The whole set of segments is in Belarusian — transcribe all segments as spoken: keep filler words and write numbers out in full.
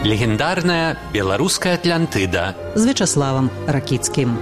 Легендарная белорусская Атлантыда з Вячаславам Ракіцкім.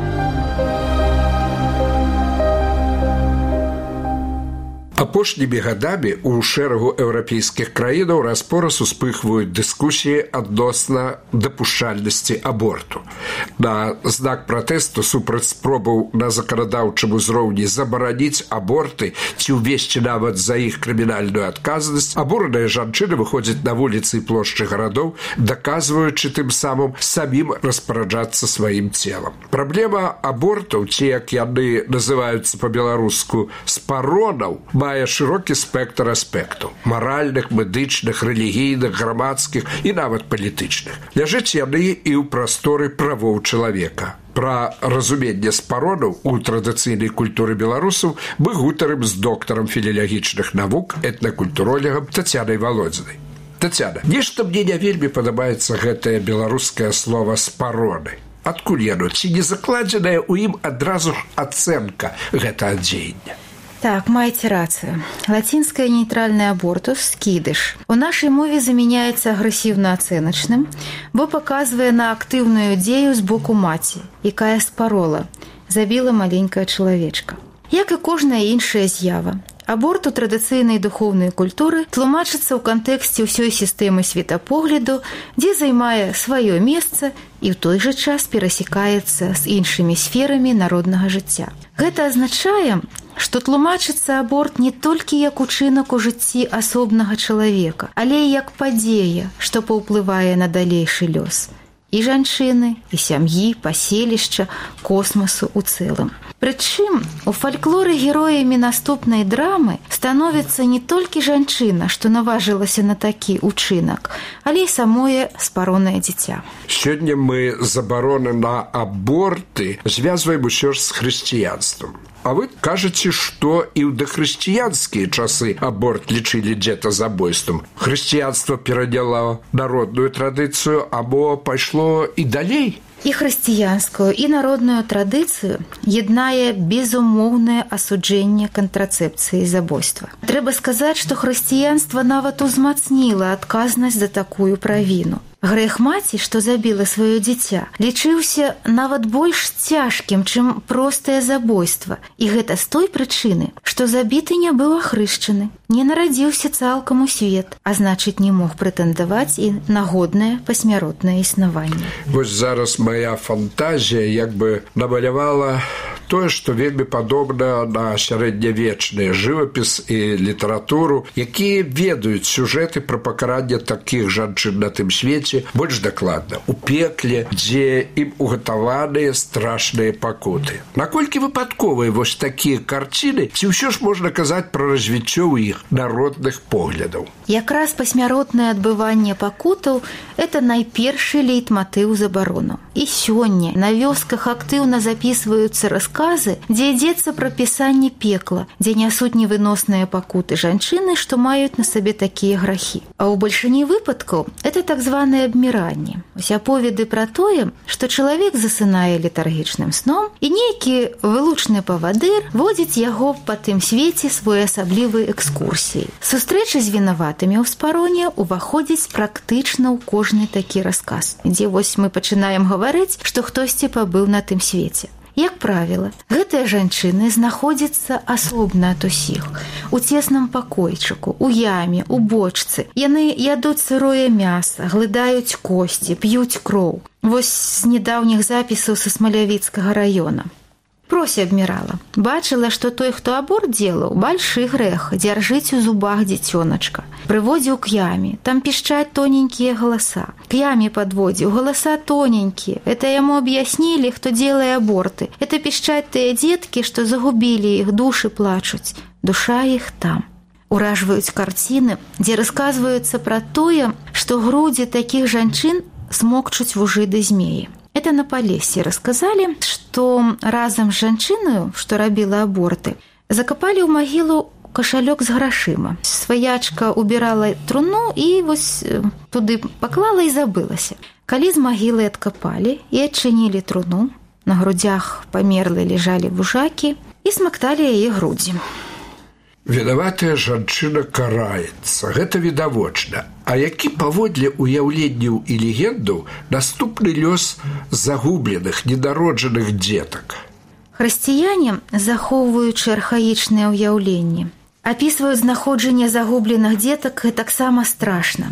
Апошнімі гадамі ў шэрагу еўрапейскіх краінаў раз-пораз успыхваюць дыскусіі адносна дапушчальнасці аборту. На знак пратэсту супраць спробаў на заканадаўчым узроўні забараніць аборты ці ўвесці нават за іх крымінальную адказнасць, абураныя жанчыны выходзяць на вуліцы і плошчы гарадоў, даказваючы тым самым самім распараджацца сваім целам. Праблема абортаў, ці як яны называюцца па-беларуску спаронаў, мае шырокі спектр аспектаў – маральных, медычных, рэлігійных, грамадскіх і нават палітычных. Ляжыць яны і ў прасторы правоў чалавека. Пра разуменне спаронаў у традыцыйнай культуры беларусаў мы гутарым з доктарам філілагічных навук, этнакультуролегам Тацянай Валодзінай. Тацяна, нешта мне не вельмі падабаецца гэтае беларускае слова «спароны». Адкуль яно? Ці не закладзеная ў ім адразу ж ацэнка гэтага дзеяння? Так, маете рацию. Латинское нейтральное абортус – скидыш. У нашей мове заменяется агрессивно-оценочным, бо показывая на активную идею с боку маці, якая спарола, забила маленькое человечка. Як і кожная іншая з'ява, аборт у традыцыйнай духоўнай культуры тлумачыцца ў кантэксце ўсёй сістэмы светапогляду, дзе займае сваё месца і ў той жа час перасекаецца з іншымі сферамі народнага жыцця. Гэта азначае, што тлумачыцца аборт не толькі як учынак у жыцці асобнага чалавека, але і як падзея, што паўплывае на далейшы лёс і жанчыны, і сям'і, паселішча, космасу ў цэлым. Прычым, у фальклоры героямі наступнай драмы становіцца не толькі жанчына, што наважылася на такі учынак, але і самое спаронае дзіця. Сёння мы забароны на аборты звязваем усё ж з хрысціянствам. А вы кажаце, што і ў дахрысціянскія часы аборт лічылі дзетазабойствам. Хрысціянства пераняло народную традыцыю або пайшло і далей? І хрысціянскую, і народную традыцыю яднае безумоўнае асуджэнне кантрацэпцыі забойства. Трэба сказаць, што хрысціянства нават узмацніла адказнасць за такую правіну. Грэх маці, што забіла сваё дзіця, лічыўся нават больш цяжкім, чым простае забойства. І гэта з той прычыны, што забіты не быў ахрышчаны, не нарадзіўся цалкам у свет, а значыць, не мог прэтэндаваць і на годнае пасмяротнае існаванне. Вось зараз моя фантазія як бы намалявала тое, што вельмі падобна на сярэднявечны жывапіс і літаратуру, якія ведаюць сюжэты пра пакаранне такіх жанчын на тым свеце больш дакладна, у пекле, дзе ім угатаваныя страшныя пакуты. Наколькі выпадковыя вось такія карціны, ці ўсё ж можна казаць пра развіццё ў іх народных поглядаў? Якраз пасмяротнае адбыванне пакутаў – это найпершы лейтматыў забарону. І сёння на вёсках актыўна запісваюцца расказы, дзе ідзецца пра пісанне пекла, дзе нясуць невыносныя пакуты жанчыны, што маюць на сабе такія грахі. А ў бальшыні выпадкаў это так званае абміранне. Ось аповеды пра тое, што чалавек засынае летаргічным сном, і нейкі вылучны павадыр водзіць яго па тым свеце своеасаблівай экскурсіі. Сустрэча з вінаватымі ў спароне уваходзіць практычна ў кожны такі расказ, дзе вось мы пачынаем гаварыць, што хтосьці пабыў на тым свеце. Як правіла, гэтыя жанчыны знаходзяцца асобна ад усіх, у цесным пакойчыку, у яме, у бочцы. Яны ядуць сырое мяса, глыдаюць косці, п'юць кроў. Вось з нядаўніх запісаў са Смалявіцкага раёна. Прося абмірала. Бачыла, што той, хто аборт дзелаў, бальшы грэх, дзяржыць у зубах дзіцёначка. Прыводзіў к яме, там пішчаць тоненькія галаса. К яме падводзіў, галаса тоненькія. Это яму аб'яснілі, хто дзелае аборты. Это пішчаць тыя дзеткі, што загубілі іх, душы плачуць. Душа іх там. Уражваюць карціны, дзе расказваюцца пра тое, што грудзі такіх жанчын смокчуць вужы ды змеі. Это на Палесе расказалі, што разам з жанчынаю, што рабіла аборты, закапалі ў магілу кашалёк з грашыма. Сваячка убірала труну і вось туды паклала і забылася. Калі з магілы адкапалі і адчынілі труну, на грудзях памерлай ляжалі вужакі і смакталі яе грудзі. Вінаватая жанчына караецца, гэта відавочна. А які паводле уяўленняў і легендаў наступны лёс загубленых, недароджаных дзетак? Хрысціяне, захоўваючы архаічныя ўяўленні, апісваюць знаходжанне загубленых дзетак таксама страшна.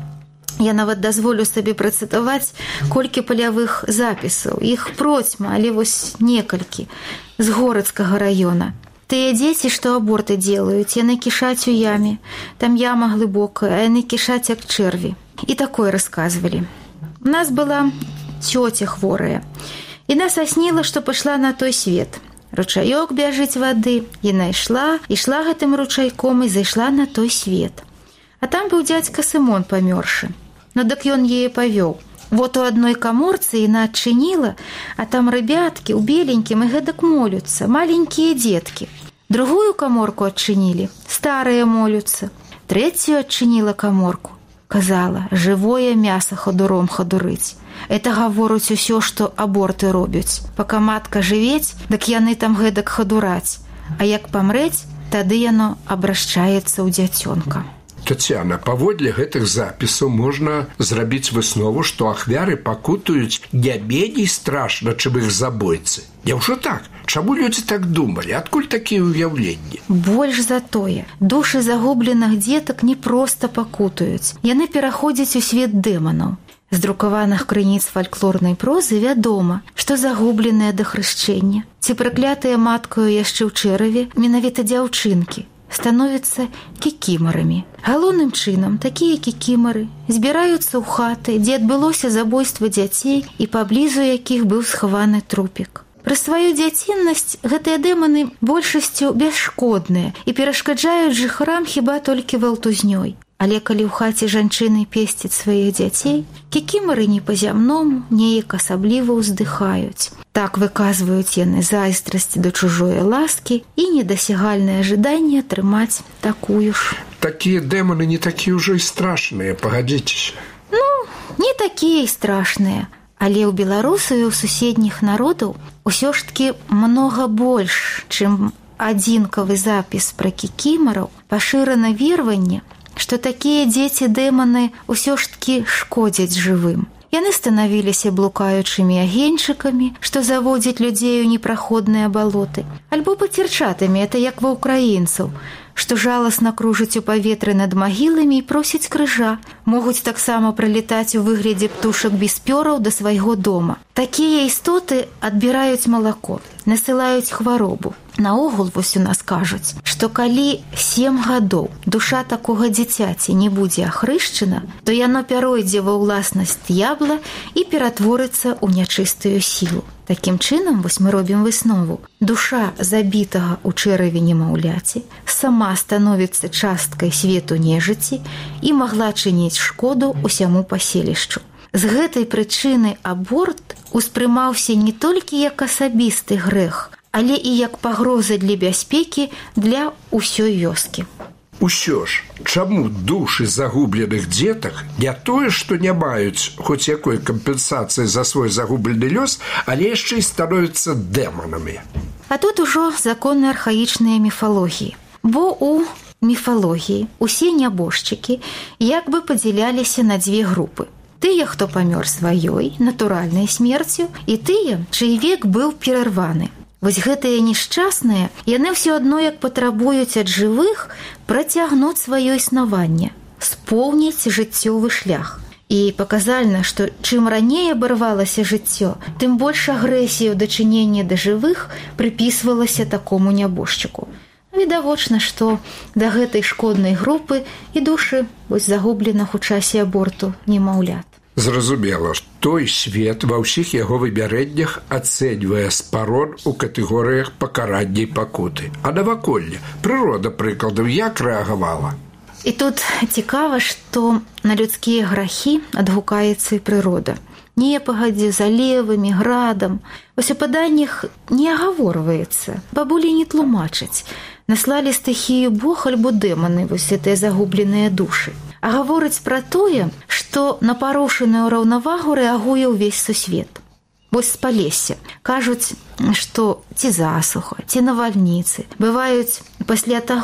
Я нават дазволю сабе працытаваць колькі палявых запісаў. Іх процьма, але вось некалькі з Горацкага раёна. Тыя дзеці, што аборты делаюць, яны кішаць у яме. Там яма глыбокая, а яны кішаць як чэрві. І такое расказвалі. У нас была цёця хворая. Яна сасніла, што пайшла на той свет. Ручаёк бяжыць вады. Яна ішла, ішла гэтым ручайком і зайшла на той свет. А там быў дзядзька Сымон памёршы. Ну дык ён яе павёў. Вот у адной каморцы яна адчыніла, а там рыбяткі ў беленькім і гэтак молюцца, маленькія дзеткі. Другую каморку адчынілі, старыя молюцца. Трэцюю адчыніла каморку. Казала, жывое мяса хадуром хадурыць. Это гаворыць усё, што аборты робяць. Пака матка жывець, дык яны там гэтак хадураць. А як памрэць, тады яно абрашчаецца ў дзяцёнка. Тацяна, паводле гэтых запісаў можна зрабіць выснову, што ахвяры пакутаюць не меней страшна, чым іх забойцы. Няўжо так? Чаму людзі так думалі? Адкуль такія ўяўленні? Больш за тое. Душы загубленых дзетак не проста пакутаюць. Яны пераходзяць у свет дэманаў. З друкаваных крыніц фальклорнай прозы вядома, што загубленыя да хрышчэння ці праклятыя маткаю яшчэ ў чэраве менавіта дзяўчынкі становяцца кікімарамі. Галоўным чынам такія кікімары збіраюцца ў хаты, дзе адбылося забойства дзяцей і паблізу якіх быў схаваны трупік. Пры сваю дзяціннасць гэтыя дэманы большасцю бясшкодныя і перашкаджаюць жыхарам хіба толькі валтузнёй. Але калі ў хаце жанчыны песціць сваіх дзяцей, кікімары не па-зямному неяк асабліва ўздыхаюць. Так выказваюць яны зайздрасць да чужой ласкі і недасягальнае жаданне атрымаць такую ж. Такія дэманы не такія ўжо і страшныя, пагадзіцеся. Ну, не такія і страшныя. Але ў беларусаў і ў суседніх народаў усё ж такі многа больш, чым адзінкавы запіс пра кікімараў, пашырана вераванне, што такія дзеці-дэманы ўсё ж такі шкодзяць жывым. Яны станавіліся блукаючымі агеньчыкамі, што заводзяць людзей у непраходныя балоты, альбо пацерчатамі, это як ва ўкраінцаў, што жаласна кружаць у паветры над магіламі і просяць крыжа. Могуць таксама прылетаць у выглядзе птушак без пёраў да свайго дома. Такія істоты адбіраюць малако, насылаюць хваробу. Наогул вось у нас кажуць, што калі сем гадоў душа такога дзіцяці не будзе ахрышчана, то яно пяройдзе ва ўласнасць д'ябла і ператворыцца ў нячыстую сілу. Такім чынам, вось мы робім выснову. Душа забітага ў чэраве немаўляці сама становіцца часткай свету нежыці і магла чыніць шкоду ўсяму паселішчу. З гэтай прычыны аборт успрымаўся не толькі як асабісты грэх, але і як пагроза для бяспекі для ўсёй вёскі. Усё ж, чаму душы загубленых дзетак не тое, што не маюць хоць якой кампенсацыі за свой загублены лёс, але яшчэ і становяцца дэманамі? А тут ужо законы архаічныя міфалогіі. Бо у міфалогіі усе нябожчыкі як бы падзяляліся на дзве групы. Тыя, хто памёр сваёй натуральнай смерцю, і тыя, чый век быў перарваны. Вось гэтыя нешчасныя, яны ўсё адно як патрабуюць ад жывых працягнуць сваё існаванне, споўніць жыццёвы шлях. І паказальна, што чым раней абарвалася жыццё, тым больш агрэсіі ў дачыненні да жывых прыпісвалася такому нябожчыку. Відавочна, што да гэтай шкоднай групы і душы вось загубленых у часе аборту немаўлят. Зразумела, што той свет ва ўсіх яго выбярэннях ацэньвае спарон у катэгорыях пакарання і пакуты. А наваколле, прырода, прыкладам, як рэагавала? І тут цікава, што на людскія грахі адгукаецца і прырода. Непагадзе, залевамі, градам. Вось у паданнях не агаворваецца, бабулі не тлумачаць. Наслалі стыхію Бог альбо дэманы, вось гэтыя загубленыя душы. А гаворыць пра тое, што на парушаную раўнавагу рэагуе ўвесь сусвет. Вось з Палесся кажуць, што ці засуха, ці навальніцы бываюць пасля таго,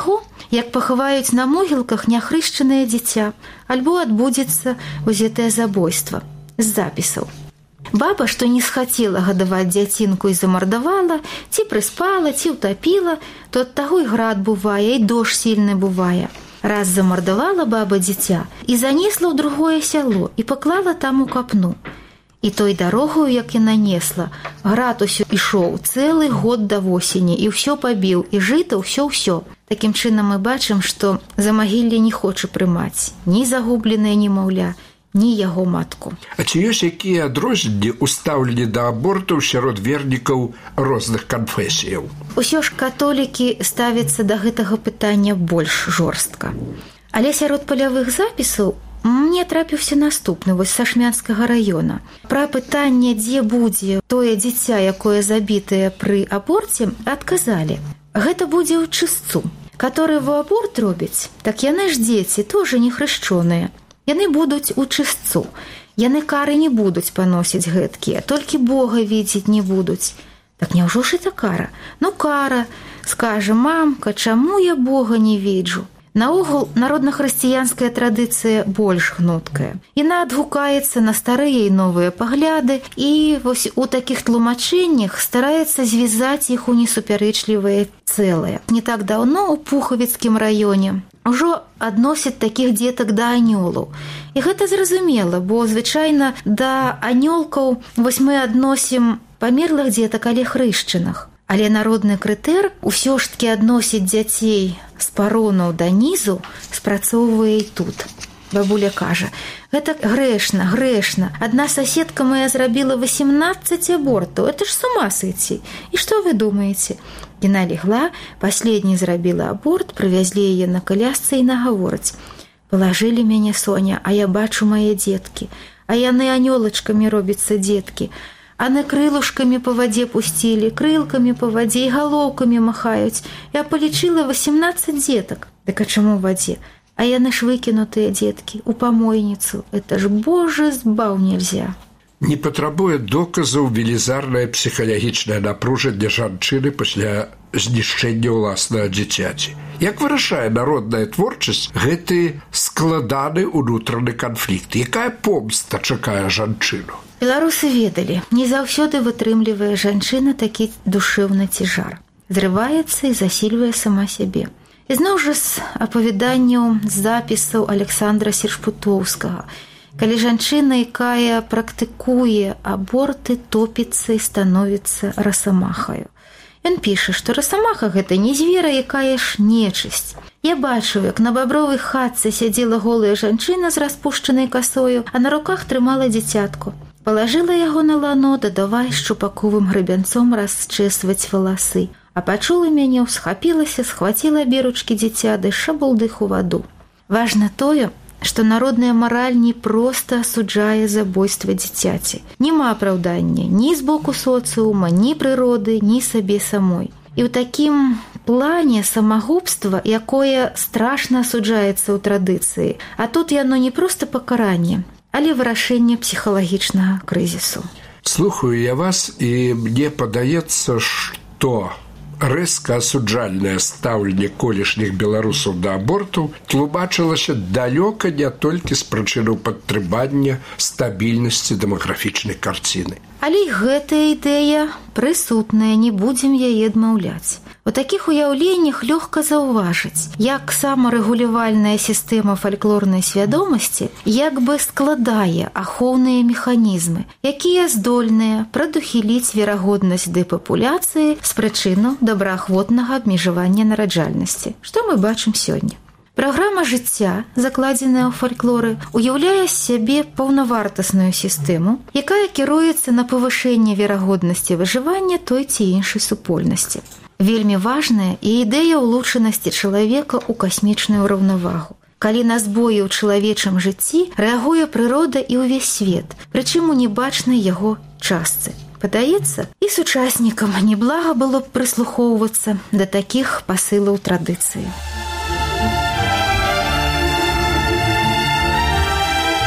як пахаваюць на могілках няхрышчанае дзіця, альбо адбудзецца узятае забойства з запісаў. Баба, што не схацела гадаваць дзяцінку і замардавала, ці прыспала, ці ўтапіла, то ад таго і град бывае, і дождж сильны бывае. Раз замардавала баба дзіця і занесла ў другое сяло і паклала там у капну. І той дарогою, як яна несла, град усё ішоў цэлы год да восені, і ўсё пабіў, і жыта ўсё-ўсё. Такім чынам мы бачым, што замагілле не хоча прымаць ні загубленае немаўля, ні яго матку. А ці ёсць якія адрозненні ў стаўленні да абортаў сярод вернікаў розных канфесіяў? Усё ж католікі ставяцца да гэтага пытання больш жорстка. Але сярод палявых запісаў мне трапіўся наступны, вось са Шмянскага раёна. Пра пытанне, дзе будзе тое дзіця, якое забітае пры аборце, адказалі. Гэта будзе ў чыстцу. Каторы во аборт робяць, так яны ж дзеці, тоже не хрышчоныя. Яны будуць у чыстцу. Яны кары не будуць паносіць гэткія, толькі Бога видзець не будуць. Так няўжо ж это кара? Ну, кара, скажа мамка, чаму я Бога не виджу? Наогул, народна-хрысціянская традыцыя больш гнуткая. Яна адгукаецца на старыя і новыя пагляды, і вось у такіх тлумачэннях стараецца звязаць іх у несупярэчлівае цэлае. Не так даўно ў Пухавіцкім раёне ўжо адносяць такіх дзетак да анёлаў. І гэта зразумела, бо звычайна да анёлкаў вось мы адносім памерлых дзетак, але хрышчаных. Але народны крытэр усё ж такі адносіць дзяцей з паронаў да нізу спрацоўвае і тут. Бабуля кажа, гэта грэшна, грэшна. Адна соседка моя зрабіла восемнадцать абортаў. Это ж с ума сойти. І што вы думаеце? Яна легла, последний зрабіла аборт, прывязлі яе на колясцы і нагавораць. Палажылі мяне, Соня, а я бачу мае дзеткі. А яны анёлачкамі робяцца дзеткі. А на крылушкамі по вадзе пусцілі, крылкамі по вадзе і галоўкамі махаюць. Я палічыла восемнадцать дзетак. Дык а чаму ў вадзе? А яны ж выкінутыя дзеткі у памойніцу. Это ж, Боже, збаў нельзя. Не патрабуе доказаў велізарнае псіхалагічнае напружанне жанчыны пасля знішчэння ўласнага дзіцяці. Як вырашае народная творчасць гэты складаны ўнутраны канфлікт? Якая помста чакае жанчыну? Беларусы ведалі, не заўсёды вытрымлівае жанчына такі душэўны цяжар. Зрываецца і засільвае сама сябе. І зноў жа з апавяданняў, запісаў Александра Сершпутоўскага. Калі жанчына, якая практыкуе аборты, топіцца і становіцца расамахаю. Ён піша, што расамаха гэта не звера, якая ж нечысць. Я бачу, як на бабровай хатцы сядзела голая жанчына з распушчанай касою, а на руках трымала дзіцятку. Палажыла яго на лано, дадавай шчупаковым грабянцом расчэсваць валасы. А пачула мяне, усхапілася, схваціла беручкі дзіця, ды шабулдых у ваду. Важна тое, што народная мараль не проста асуджае забойства дзіцяці. Нема апраўдання ні з боку соцыума, ні прыроды, ні сабе самой. І ў такім плане самагубства, якое страшна асуджаецца ў традыцыі, а тут яно не проста пакаранне, але вырашэнне псіхалагічнага крызісу. Слухаю я вас, і мне падаецца, што рэзка асуджальнае стаўленне колішніх беларусаў да аборту тлумачылася далёка не толькі з прычынаў падтрымання стабільнасці дэмаграфічнай карціны. Але і гэтая ідэя прысутная, не будзем яе адмаўляць. У такіх уяўленнях лёгка заўважыць, як самарэгулявальная сістэма фальклорнай свядомасці як бы складае ахоўныя механізмы, якія здольныя прадухіліць верагоднасць дэпапуляцыі з прычыну добраахвотнага абмежавання нараджальнасці, што мы бачым сёння. Праграма жыцця, закладзеная ў фальклоры, уяўляе з сябе паўнавартасную сістэму, якая кіруецца на павышэнне верагоднасці выжывання той ці іншай супольнасці. Вельмі важная і ідэя ўлучанасці чалавека ў касмічную раўнавагу. Калі на збоі ў чалавечым жыцці рэагуе прырода і ўвесь свет, прычым у небачнай яго частцы. Падаецца, і сучаснікам неблага было б прыслухоўвацца да такіх пасылаў традыцыі.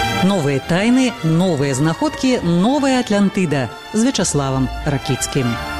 Новыя тайны, новыя знаходкі, новая Атлантыда з Вячаславам Ракіцкім.